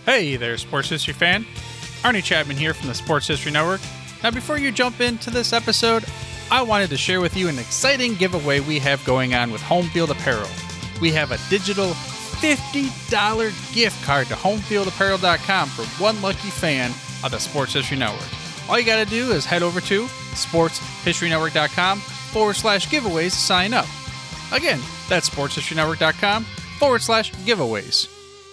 Hey there, Sports History fan. Arnie Chapman here from the Sports History Network. Now, before you jump into this episode, I wanted to share with you an exciting giveaway we have going on with Home Field Apparel. We have a digital $50 gift card to homefieldapparel.com for one lucky fan of the Sports History Network. All you got to do is head over to sportshistorynetwork.com/giveaways to sign up. Again, that's sportshistorynetwork.com/giveaways.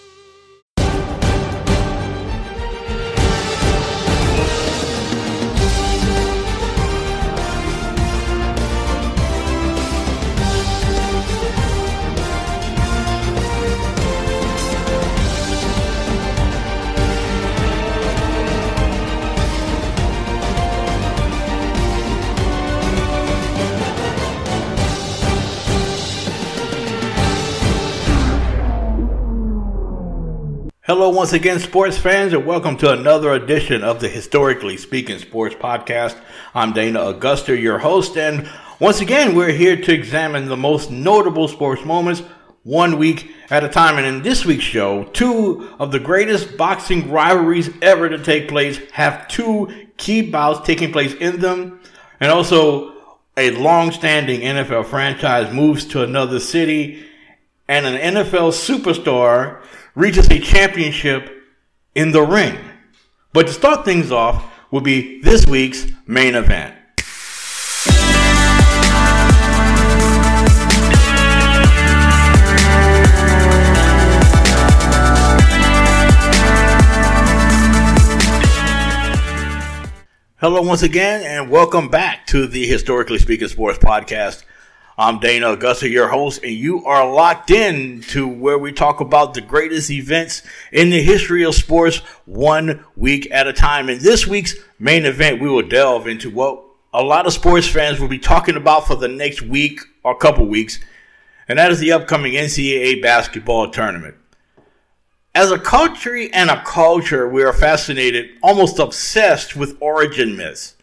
Hello once again, sports fans, and welcome to another edition of the Historically Speaking Sports Podcast. I'm Dana Augusta, your host, and once again, we're here to examine the most notable sports moments 1 week at a time. And in this week's show, two of the greatest boxing rivalries ever to take place have two key bouts taking place in them, and also a long-standing NFL franchise moves to another city, and an NFL superstar reaches a championship in the ring. But to start things off will be this week's main event. Hello once again, and welcome back to the Historically Speaking Sports Podcast. I'm Dana Augusta, your host, and you are locked in to where we talk about the greatest events in the history of sports 1 week at a time. In this week's main event, we will delve into what a lot of sports fans will be talking about for the next week or couple weeks, and that is the upcoming NCAA basketball tournament. As a country and a culture, we are fascinated, almost obsessed with origin myths.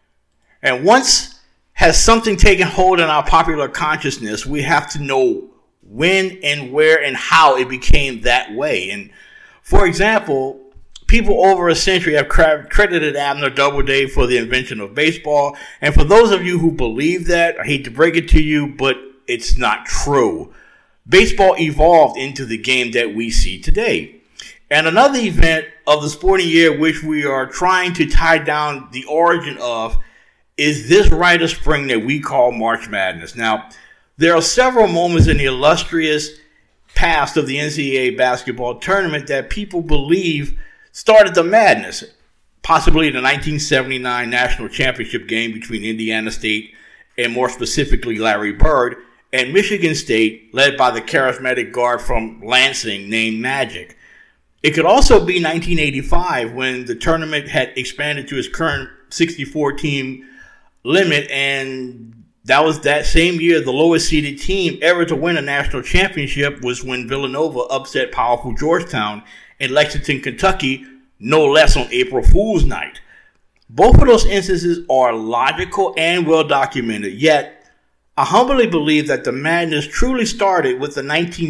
And once has something taken hold in our popular consciousness, we have to know when and where and how it became that way. And for example, people over a century have credited Abner Doubleday for the invention of baseball. And for those of you who believe that, I hate to break it to you, but it's not true. Baseball evolved into the game that we see today. And another event of the sporting year which we are trying to tie down the origin of is this rite of spring that we call March Madness. Now, there are several moments in the illustrious past of the NCAA basketball tournament that people believe started the madness. Possibly the 1979 national championship game between Indiana State and more specifically Larry Bird and Michigan State, led by the charismatic guard from Lansing named Magic. It could also be 1985 when the tournament had expanded to its current 64-team limit, and that was that same year the lowest seeded team ever to win a national championship was when Villanova upset powerful Georgetown in Lexington, Kentucky, no less on April Fool's Night. Both of those instances are logical and well documented, yet I humbly believe that the madness truly started with the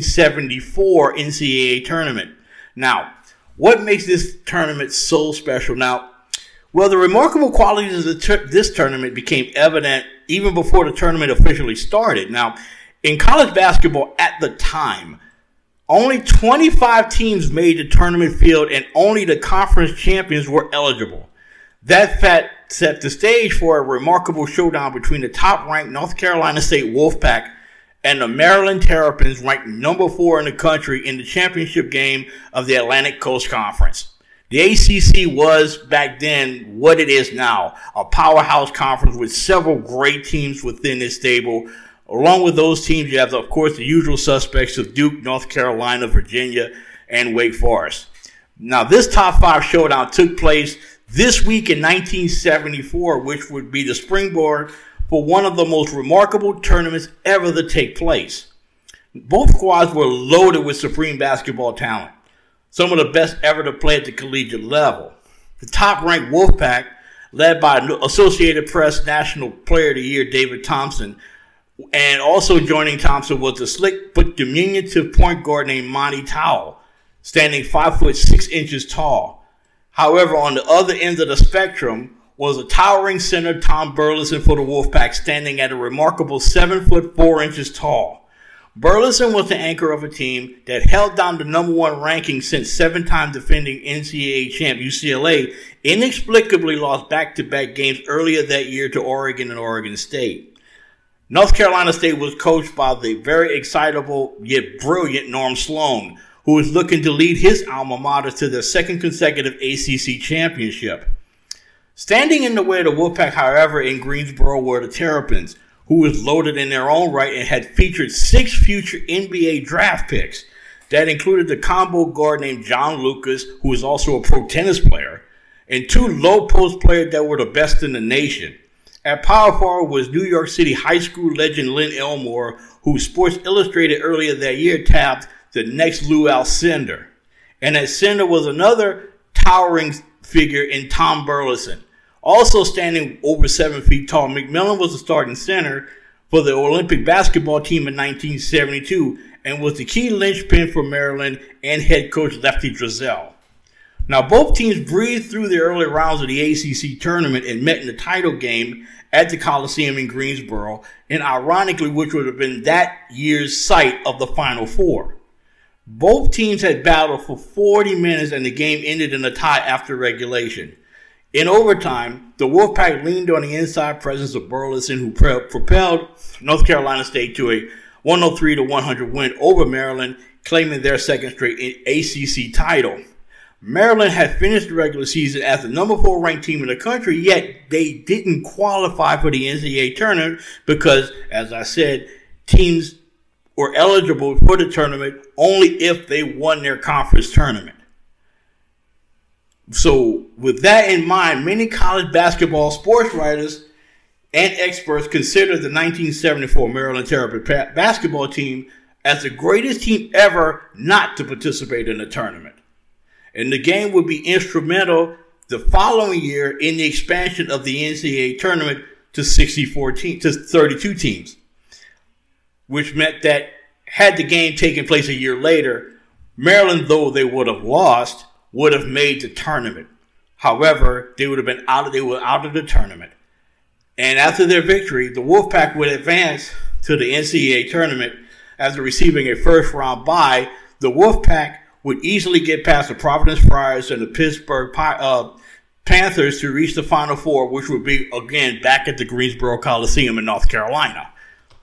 1974 NCAA tournament. Now, what makes this tournament so special? Now, well, the remarkable qualities of this tournament became evident even before the tournament officially started. Now, in college basketball at the time, only 25 teams made the tournament field and only the conference champions were eligible. That fact set the stage for a remarkable showdown between the top-ranked North Carolina State Wolfpack and the Maryland Terrapins, ranked number 4 in the country, in the championship game of the Atlantic Coast Conference. The ACC was, back then, what it is now, a powerhouse conference with several great teams within its stable. Along with those teams, you have, of course, the usual suspects of Duke, North Carolina, Virginia, and Wake Forest. Now, this top 5 showdown took place this week in 1974, which would be the springboard for one of the most remarkable tournaments ever to take place. Both squads were loaded with supreme basketball talent, some of the best ever to play at the collegiate level. The top-ranked Wolfpack, led by Associated Press National Player of the Year David Thompson, and also joining Thompson was the slick but diminutive point guard named Monty Towell. standing 5'6" tall. However, on the other end of the spectrum was a towering center, Tom Burleson, for the Wolfpack, standing at a remarkable 7'4" tall. Burleson was the anchor of a team that held down the number one ranking since 7-time defending NCAA champ UCLA inexplicably lost back-to-back games earlier that year to Oregon and Oregon State. North Carolina State was coached by the very excitable yet brilliant Norm Sloan, who was looking to lead his alma mater to their second consecutive ACC championship. Standing in the way of the Wolfpack, however, in Greensboro were the Terrapins, who was loaded in their own right and had featured 6 future NBA draft picks. That included the combo guard named John Lucas, who was also a pro tennis player, and 2 low-post players that were the best in the nation. At power forward was New York City high school legend Lynn Elmore, who Sports Illustrated earlier that year tabbed the next Lou Alcindor. And at center was another towering figure in Tom Burleson. Also standing over 7 feet tall, McMillan was the starting center for the Olympic basketball team in 1972 and was the key linchpin for Maryland and head coach Lefty Driesell. Now, both teams breezed through the early rounds of the ACC tournament and met in the title game at the Coliseum in Greensboro, and ironically, which would have been that year's site of the Final Four. Both teams had battled for 40 minutes and the game ended in a tie after regulation. In overtime, the Wolfpack leaned on the inside presence of Burleson, who propelled North Carolina State to a 103-100 win over Maryland, claiming their second straight ACC title. Maryland had finished the regular season as the number 4 ranked team in the country, yet they didn't qualify for the NCAA tournament because, as I said, teams were eligible for the tournament only if they won their conference tournament. So with that in mind, many college basketball sports writers and experts consider the 1974 Maryland Terrapin basketball team as the greatest team ever not to participate in the tournament. And the game would be instrumental the following year in the expansion of the NCAA tournament to 32 teams, which meant that had the game taken place a year later, Maryland, though they would have lost, would have made the tournament. However, they were out of the tournament. And after their victory, the Wolfpack would advance to the NCAA tournament after receiving a first-round bye. The Wolfpack would easily get past the Providence Friars and the Pittsburgh Panthers to reach the Final Four, which would be, again, back at the Greensboro Coliseum in North Carolina.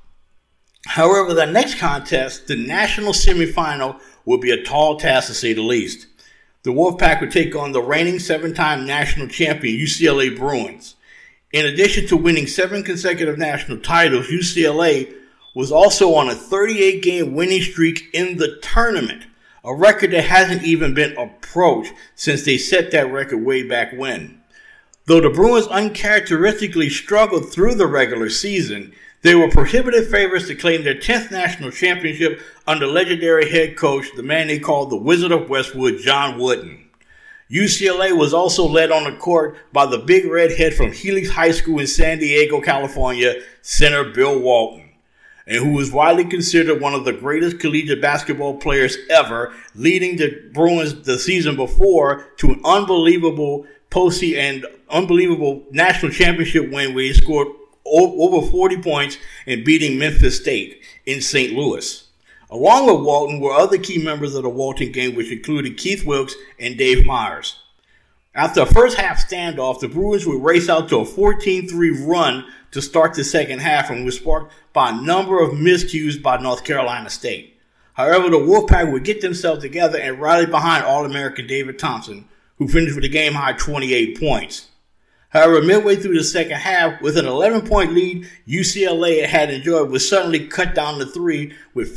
However, the next contest, the national semifinal, would be a tall task to say the least. The Wolfpack would take on the reigning 7-time national champion UCLA Bruins. In addition to winning 7 consecutive national titles, UCLA was also on a 38-game winning streak in the tournament, a record that hasn't even been approached since they set that record way back when. Though the Bruins uncharacteristically struggled through the regular season, they were prohibitive favorites to claim their 10th national championship under legendary head coach, the man they called the Wizard of Westwood, John Wooden. UCLA was also led on the court by the big redhead from Helix High School in San Diego, California, center Bill Walton, and who was widely considered one of the greatest collegiate basketball players ever, leading the Bruins the season before to an unbelievable postseason and unbelievable national championship win where he scored over 40 points and beating Memphis State in St. Louis. Along with Walton were other key members of the Walton gang, which included Keith Wilkes and Dave Myers. After a first half standoff, the Bruins would race out to a 14-3 run to start the second half and was sparked by a number of miscues by North Carolina State. However, the Wolfpack would get themselves together and rally behind All-American David Thompson, who finished with a game-high 28 points. However, midway through the second half, with an 11-point lead UCLA had enjoyed, was suddenly cut down to 3 with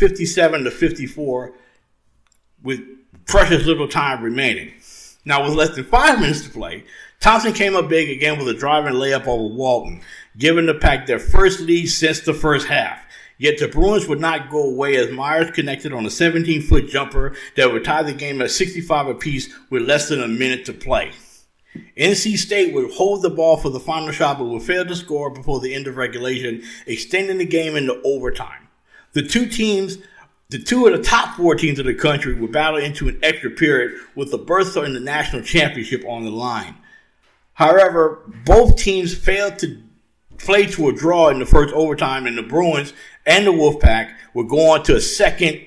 57-54 with precious little time remaining. Now, with less than 5 minutes to play, Thompson came up big again with a driving layup over Walton, giving the Pack their first lead since the first half. Yet the Bruins would not go away as Myers connected on a 17-foot jumper that would tie the game at 65 apiece with less than a minute to play. NC State would hold the ball for the final shot but would fail to score before the end of regulation, extending the game into overtime. The two teams The two of the top 4 teams in the country would battle into an extra period with a berth in the national championship on the line. However, both teams failed to play to a draw in the first overtime, and the Bruins and the Wolfpack would go on to a second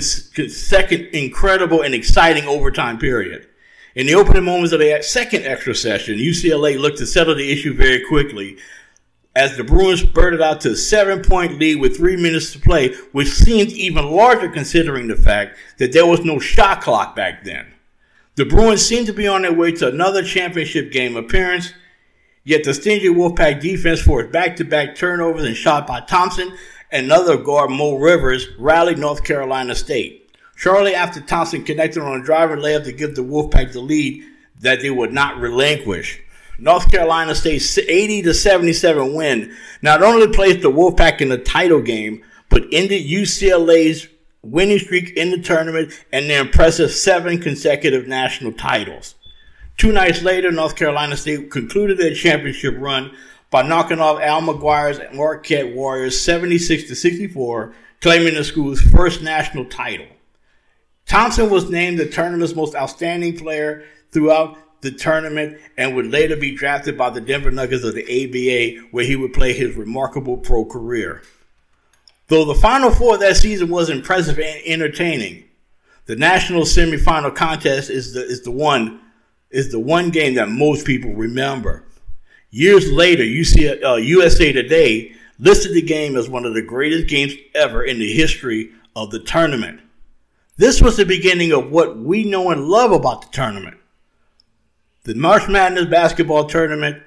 incredible and exciting overtime period. In the opening moments of the second extra session, UCLA looked to settle the issue very quickly as the Bruins spurted out to a 7-point lead with 3 minutes to play, which seemed even larger considering the fact that there was no shot clock back then. The Bruins seemed to be on their way to another championship game appearance, yet the stingy Wolfpack defense forced back-to-back turnovers and shot by Thompson and another guard, Mo Rivers, rallied North Carolina State. Shortly after Thompson connected on a driving layup to give the Wolfpack the lead that they would not relinquish. North Carolina State's 80-77 win not only placed the Wolfpack in the title game, but ended UCLA's winning streak in the tournament and their impressive 7 consecutive national titles. 2 nights later, North Carolina State concluded their championship run by knocking off Al McGuire's Marquette Warriors 76-64, claiming the school's first national title. Thompson was named the tournament's most outstanding player throughout the tournament and would later be drafted by the Denver Nuggets of the ABA, where he would play his remarkable pro career. Though the Final Four of that season was impressive and entertaining, the national semifinal contest is the one game that most people remember. Years later, USA Today listed the game as one of the greatest games ever in the history of the tournament. This was the beginning of what we know and love about the tournament. The March Madness basketball tournament,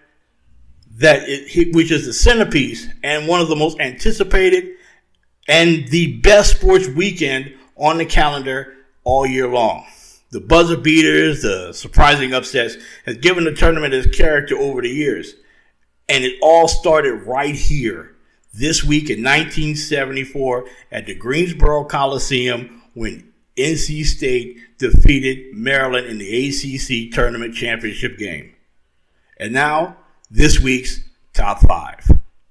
which is the centerpiece and one of the most anticipated and the best sports weekend on the calendar all year long. The buzzer beaters, the surprising upsets, has given the tournament its character over the years. And it all started right here, this week in 1974 at the Greensboro Coliseum when NC State defeated Maryland in the ACC Tournament Championship game. And now, this week's Top 5.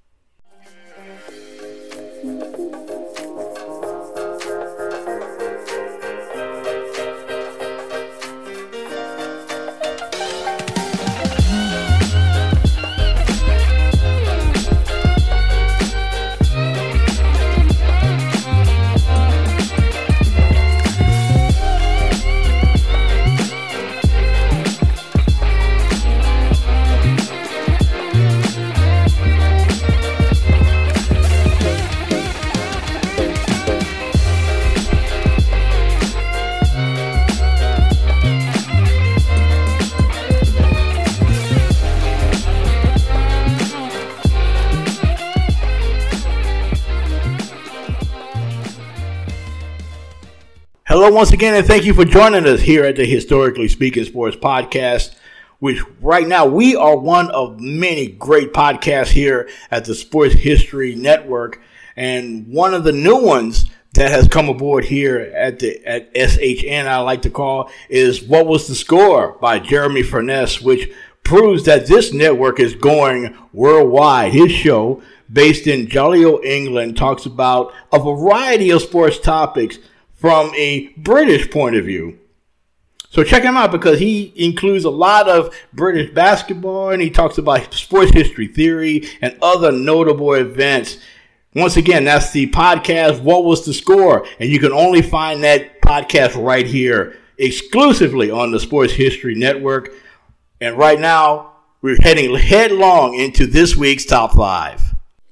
Hello once again, and thank you for joining us here at the Historically Speaking Sports Podcast, which right now we are one of many great podcasts here at the Sports History Network, and one of the new ones that has come aboard here at SHN, I like to call, is What Was the Score by Jeremy Furness, which proves that this network is going worldwide. His show, based in Joliet, England, talks about a variety of sports topics from a British point of view. So check him out because he includes a lot of British basketball and he talks about sports history theory and other notable events. Once again, that's the podcast, What Was the Score? And you can only find that podcast right here exclusively on the Sports History Network. And right now, we're heading headlong into this week's Top 5.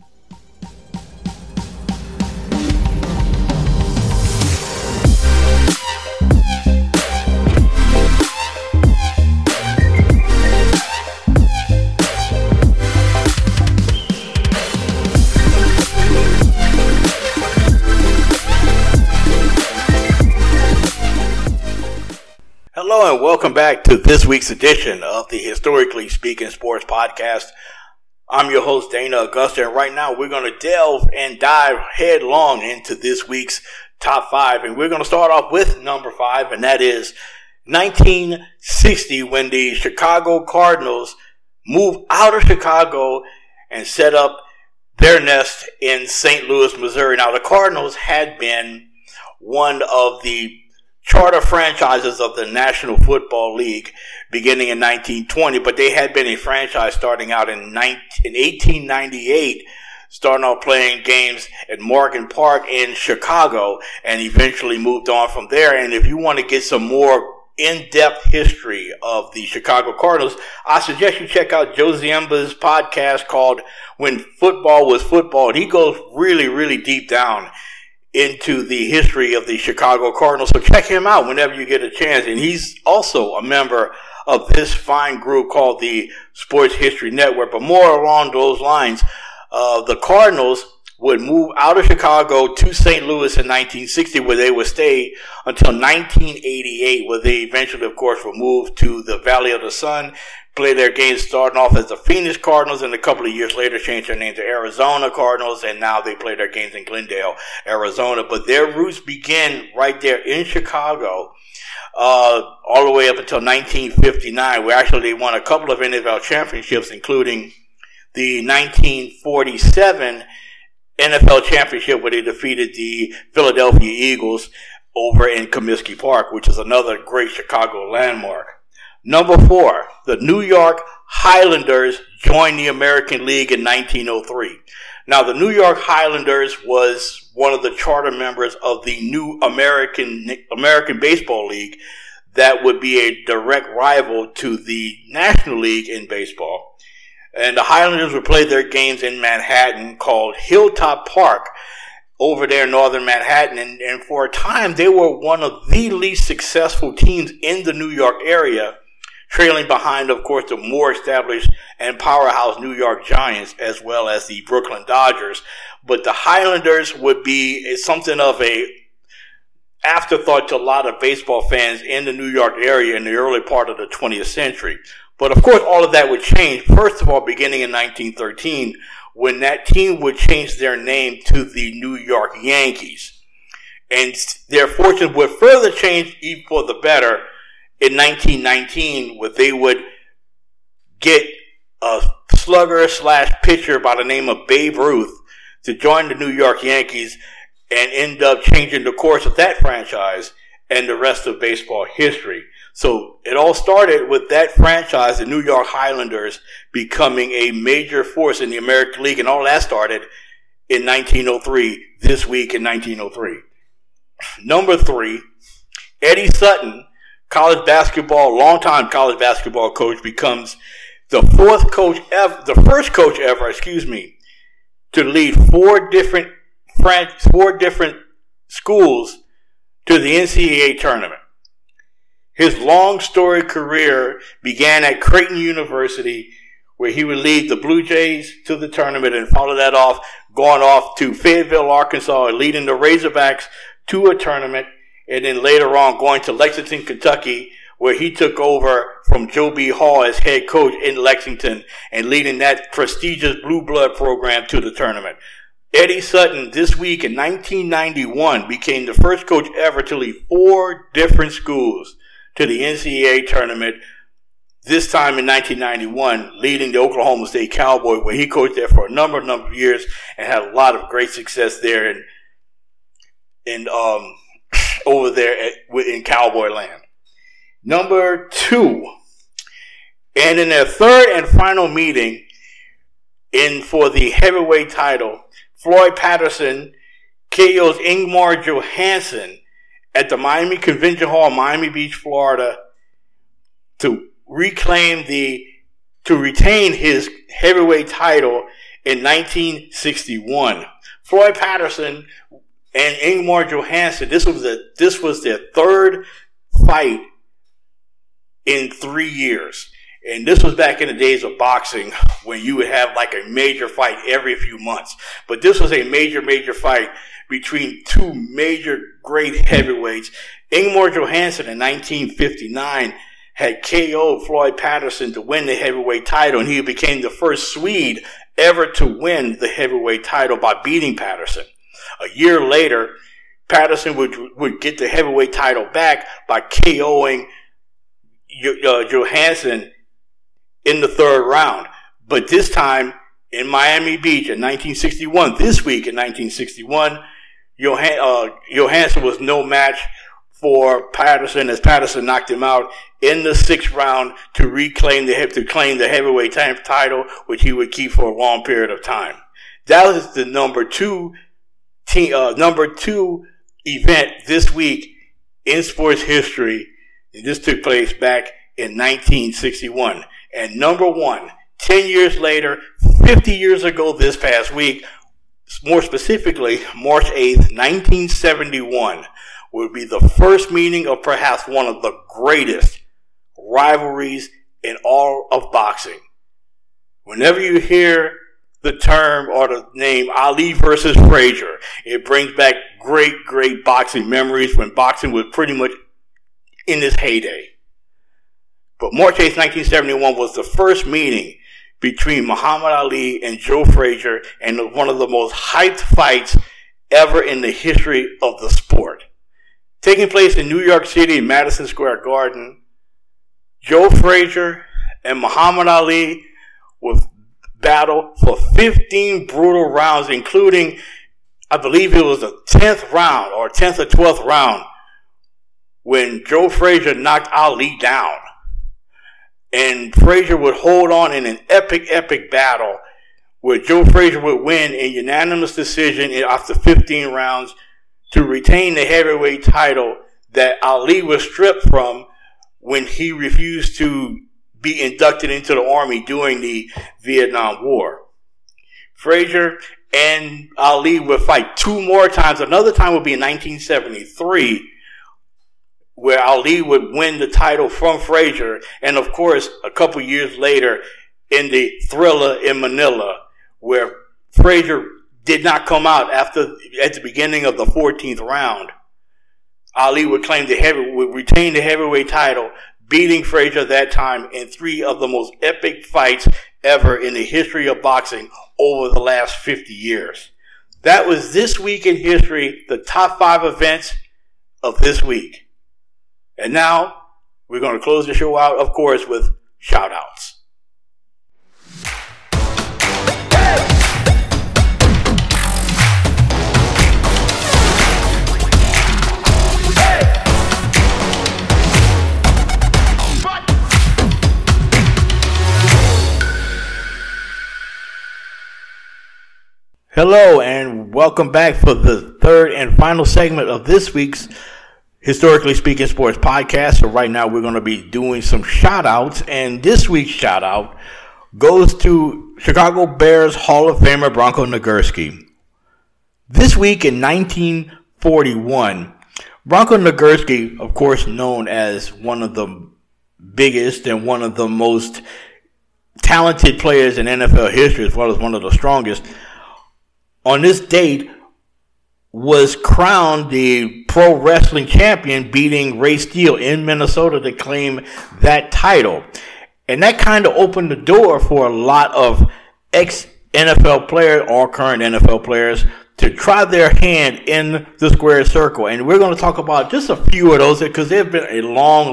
Hello and welcome back to this week's edition of the Historically Speaking Sports Podcast. I'm your host, Dana Augusta, and right now we're going to delve and dive headlong into this week's Top 5. And we're going to start off with number 5, and that is 1960 when the Chicago Cardinals moved out of Chicago and set up their nest in St. Louis, Missouri. Now, the Cardinals had been one of the charter franchises of the National Football League beginning in 1920, but they had been a franchise starting out in 1898, starting off playing games at Morgan Park in Chicago, and eventually moved on from there. And if you want to get some more in-depth history of the Chicago Cardinals, I suggest you check out Joe Ziemba's podcast called When Football Was Football. And he goes really, really deep down into the history of the Chicago Cardinals. So check him out whenever you get a chance. And he's also a member of this fine group called the Sports History Network. But more along those lines, the Cardinals would move out of Chicago to St. Louis in 1960, where they would stay until 1988, where they eventually, of course, would move to the Valley of the Sun, play their games starting off as the Phoenix Cardinals, and a couple of years later changed their name to Arizona Cardinals, and now they play their games in Glendale, Arizona. But their roots begin right there in Chicago, all the way up until 1959, where actually they won a couple of NFL championships, including the 1947 NFL championship, where they defeated the Philadelphia Eagles over in Comiskey Park, which is another great Chicago landmark. Number 4, the New York Highlanders joined the American League in 1903. Now, the New York Highlanders was one of the charter members of the new American Baseball League that would be a direct rival to the National League in baseball. And the Highlanders would play their games in Manhattan, called Hilltop Park, over there in northern Manhattan. And for a time, they were one of the least successful teams in the New York area, trailing behind, of course, the more established and powerhouse New York Giants, as well as the Brooklyn Dodgers. But the Highlanders would be something of a afterthought to a lot of baseball fans in the New York area in the early part of the 20th century. But of course, all of that would change, first of all, beginning in 1913, when that team would change their name to the New York Yankees. And their fortunes would further change even for the better in 1919, where they would get a slugger/pitcher by the name of Babe Ruth to join the New York Yankees and end up changing the course of that franchise and the rest of baseball history. So it all started with that franchise, the New York Highlanders, becoming a major force in the American League, and all that started in 1903, this week in 1903. Number 3, Eddie Sutton, longtime college basketball coach, becomes the first coach ever, to lead four different schools to the NCAA tournament. His long storied career began at Creighton University, where he would lead the Blue Jays to the tournament and follow that off, going off to Fayetteville, Arkansas, and leading the Razorbacks to a tournament, and then later on going to Lexington, Kentucky, where he took over from Joe B. Hall as head coach in Lexington and leading that prestigious Blue Blood program to the tournament. Eddie Sutton, this week in 1991, became the first coach ever to lead 4 different schools to the NCAA tournament, this time in 1991, leading the Oklahoma State Cowboys, where he coached there for a number of years and had a lot of great success there in over there in Cowboy land. Number 2, and in their third and final meeting for the heavyweight title, Floyd Patterson KO's Ingmar Johansson at the Miami Convention Hall, Miami Beach, Florida, to retain his heavyweight title in 1961. Floyd Patterson and Ingmar Johansson, this was their third fight in 3 years. And this was back in the days of boxing, when you would have like a major fight every few months. But this was a major fight between 2 major great heavyweights. Ingmar Johansson in 1959 had KO'd Floyd Patterson to win the heavyweight title, and he became the first Swede ever to win the heavyweight title by beating Patterson. A year later, Patterson would get the heavyweight title back by KO'ing Johansson in the third round. But this time in Miami Beach in 1961, this week in 1961, Johansson was no match for Patterson, as Patterson knocked him out in the 6th round to claim the heavyweight title, which he would keep for a long period of time. That was the number two event this week in sports history. And this took place back in 1961. And number 1, 10 years later, 50 years ago this past week, more specifically, March 8th, 1971, would be the first meeting of perhaps one of the greatest rivalries in all of boxing. Whenever you hear the term or the name Ali versus Frazier, it brings back great boxing memories when boxing was pretty much in its heyday. But March 8th, 1971 was the first meeting between Muhammad Ali and Joe Frazier, and one of the most hyped fights ever in the history of the sport. Taking place in New York City, Madison Square Garden, Joe Frazier and Muhammad Ali would battle for 15 brutal rounds, including, I believe it was the 10th round or 10th or 12th round when Joe Frazier knocked Ali down. And Frazier would hold on in an epic battle where Joe Frazier would win in unanimous decision after 15 rounds to retain the heavyweight title that Ali was stripped from when he refused to be inducted into the Army during the Vietnam War. Frazier and Ali would fight 2 more times. Another time would be in 1973, where Ali would win the title from Frazier. And of course, a couple years later in the Thriller in Manila, where Frazier did not come out at the beginning of the 14th round. Ali would retain the heavyweight title, beating Frazier that time in 3 of the most epic fights ever in the history of boxing over the last 50 years. That was This Week in History, the top 5 events of this week. And now, we're going to close the show out, of course, with shout-outs. Hello, and welcome back for the third and final segment of this week's Historically Speaking Sports Podcast. So right now we're going to be doing some shout-outs, and this week's shout-out goes to Chicago Bears Hall of Famer Bronco Nagurski. This week in 1941, Bronco Nagurski, of course known as one of the biggest and one of the most talented players in NFL history, as well as one of the strongest, on this date was crowned the pro wrestling champion, beating Ray Steele in Minnesota to claim that title. And that kind of opened the door for a lot of ex-NFL players or current NFL players to try their hand in the square circle. And we're going to talk about just a few of those because there have been a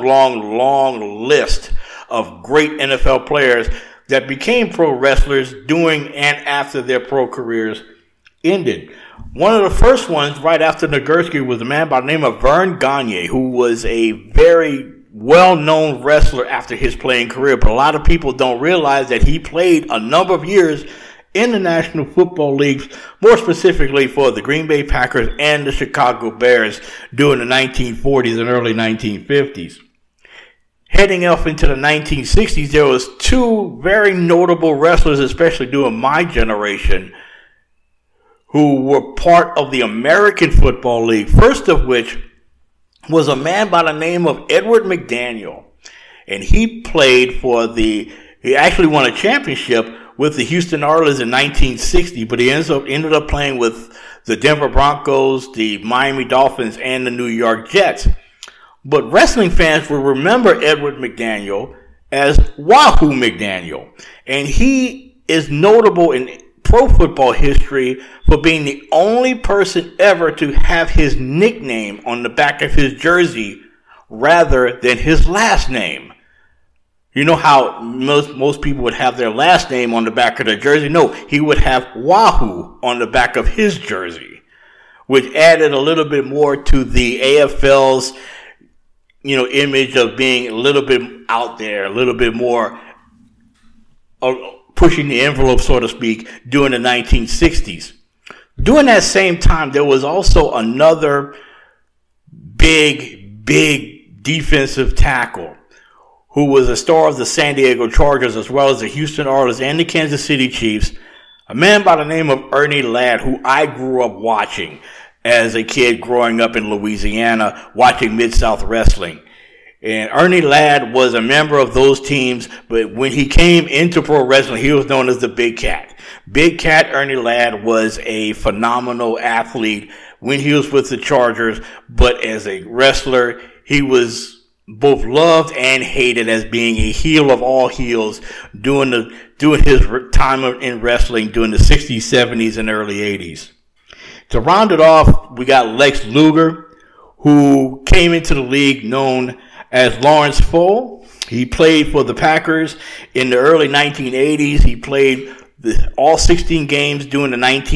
long list of great NFL players that became pro wrestlers during and after their pro careers ended. One of the first ones right after Nagurski was a man by the name of Verne Gagne, who was a very well-known wrestler after his playing career, but a lot of people don't realize that he played a number of years in the National Football League, more specifically for the Green Bay Packers and the Chicago Bears during the 1940s and early 1950s. Heading off into the 1960s, there was 2 very notable wrestlers, especially during my generation, who were part of the American Football League. First of which was a man by the name of Edward McDaniel. And he played he actually won a championship with the Houston Oilers in 1960, but he ended up playing with the Denver Broncos, the Miami Dolphins, and the New York Jets. But wrestling fans will remember Edward McDaniel as Wahoo McDaniel. And he is notable in pro football history for being the only person ever to have his nickname on the back of his jersey rather than his last name. You know how most people would have their last name on the back of their jersey? No, he would have Wahoo on the back of his jersey, which added a little bit more to the AFL's, image of being a little bit out there, a little bit more pushing the envelope, so to speak, during the 1960s. During that same time, there was also another big defensive tackle who was a star of the San Diego Chargers as well as the Houston Oilers and the Kansas City Chiefs, a man by the name of Ernie Ladd, who I grew up watching as a kid growing up in Louisiana, watching Mid-South Wrestling. And Ernie Ladd was a member of those teams, but when he came into pro wrestling, he was known as the Big Cat. Big Cat Ernie Ladd was a phenomenal athlete when he was with the Chargers, but as a wrestler, he was both loved and hated as being a heel of all heels doing his time in wrestling during the 60s, 70s, and early 80s. To round it off, we got Lex Luger, who came into the league known as Lawrence Full. He played for the Packers in the early 1980s. He played all 16 games during the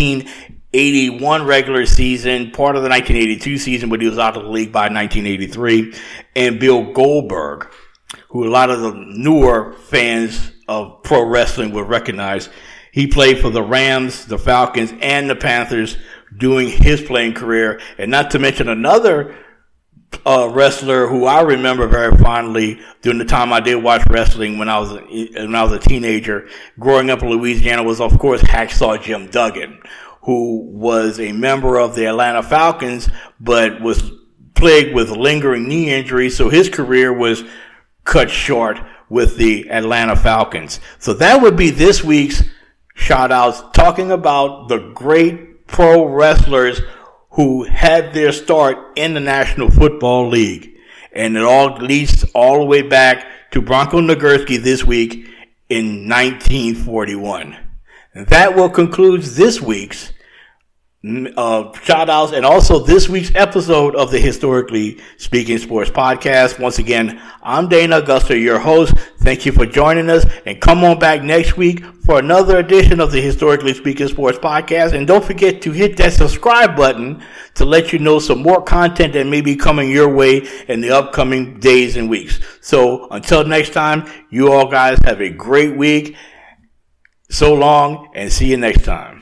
1981 regular season, part of the 1982 season, but he was out of the league by 1983. And Bill Goldberg, who a lot of the newer fans of pro wrestling would recognize. He played for the Rams, the Falcons, and the Panthers during his playing career. And not to mention another wrestler who I remember very fondly during the time I did watch wrestling when I was a teenager growing up in Louisiana was, of course, Hacksaw Jim Duggan, who was a member of the Atlanta Falcons but was plagued with lingering knee injuries, so his career was cut short with the Atlanta Falcons. So that would be this week's shout outs, talking about the great pro wrestlers who had their start in the National Football League. And it all leads all the way back to Bronco Nagurski this week in 1941. And that will conclude this week's shout outs and also this week's episode of the Historically Speaking Sports Podcast. Once again, I'm Dana Augusta, your host. Thank you for joining us, and come on back next week for another edition of the Historically Speaking Sports Podcast. And don't forget to hit that subscribe button to let you know some more content that may be coming your way in the upcoming days and weeks. So until next time, you all guys have a great week. So long, and see you next time.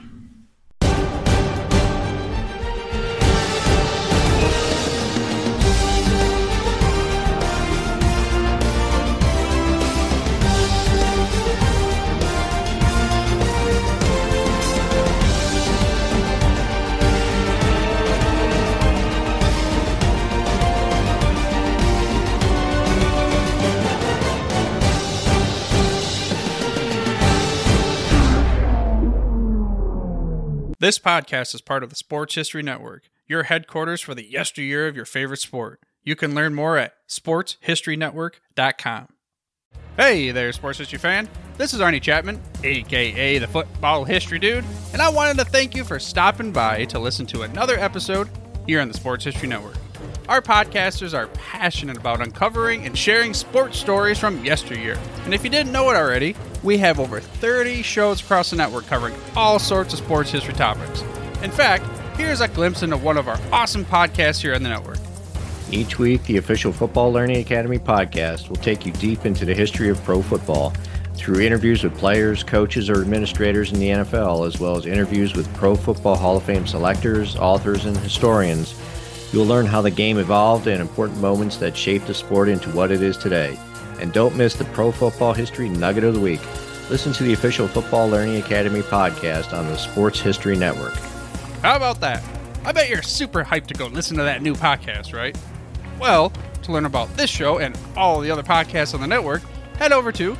This podcast is part of the Sports History Network, your headquarters for the yesteryear of your favorite sport. You can learn more at sportshistorynetwork.com. Hey there, sports history fan. This is Arnie Chapman, aka the Football History Dude, and I wanted to thank you for stopping by to listen to another episode here on the Sports History Network. Our podcasters are passionate about uncovering and sharing sports stories from yesteryear. And if you didn't know it already, we have over 30 shows across the network covering all sorts of sports history topics. In fact, here's a glimpse into one of our awesome podcasts here on the network. Each week, the official Football Learning Academy podcast will take you deep into the history of pro football through interviews with players, coaches, or administrators in the NFL, as well as interviews with Pro Football Hall of Fame selectors, authors, and historians. You'll learn how the game evolved and important moments that shaped the sport into what it is today. And don't miss the Pro Football History Nugget of the Week. Listen to the official Football Learning Academy podcast on the Sports History Network. How about that? I bet you're super hyped to go listen to that new podcast, right? Well, to learn about this show and all the other podcasts on the network, head over to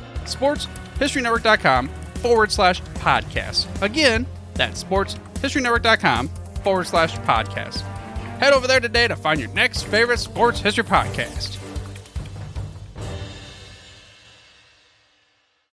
sportshistorynetwork.com/podcast. Again, that's sportshistorynetwork.com/podcast. Head over there today to find your next favorite sports history podcast.